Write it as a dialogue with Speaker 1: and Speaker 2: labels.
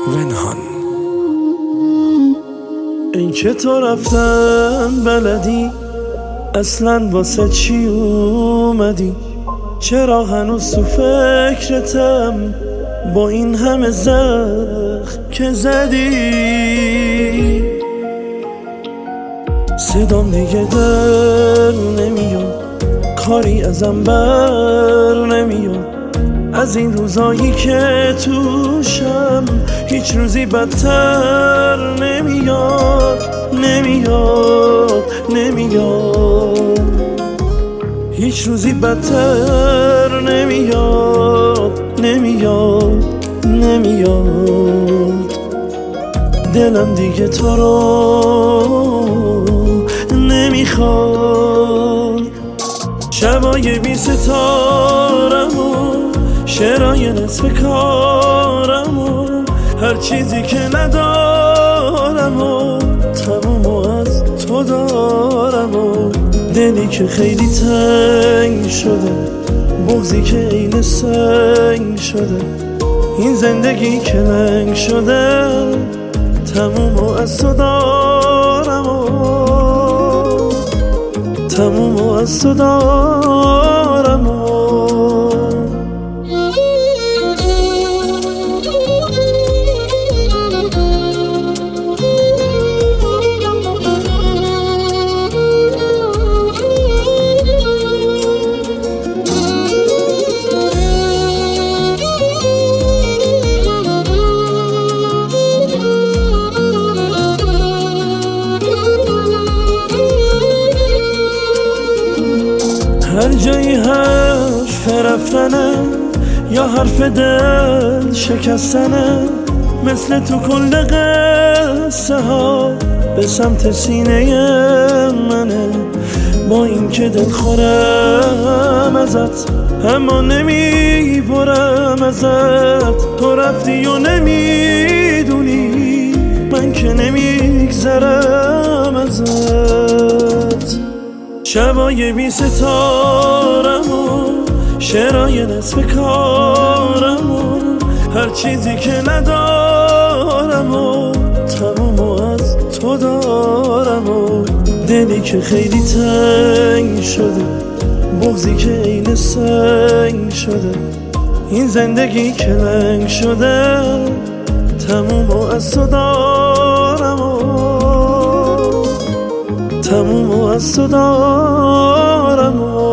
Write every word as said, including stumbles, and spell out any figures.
Speaker 1: ونهان.
Speaker 2: این که تو رفتن بلدی اصلا واسه چی اومدی؟ چرا هنوز تو فکرتم با این همه زخم که زدی؟ صدام دیگه در نمیاد، کاری ازم بر نمیاد، از این روزایی که توشم هیچ روزی بدتر نمیاد نمیاد نمیاد هیچ روزی بدتر نمیاد نمیاد نمیاد دلم دیگه تو رو نمیخواد. شبای بی ستارم و شعرهای نصف کارم و هر چیزی که ندارم و تموم از تو دارم و دلی که خیلی تنگ شده، بغضی که عین سنگ شده، این زندگی که لنگ شده، تموم از تو دارم و تموم از تو دارم و هر جایی حرف رفتنه یا حرف دل شکستنه، مثل تو کل قصه ها به سمت سینه منه. با این که دل خورم ازت اما نمیبرم ازت، تو رفتی و نمیدونی من که نمیگذرم ازت. شبای بی ستارم و شعرهای نصف کارم و هر چیزی که ندارم و تموم از تو دارم و دلی که خیلی تنگ شده، بغضی که عین سنگ شده، این زندگی که لنگ شده، تموم از تو دارم و تموم از تو دارم و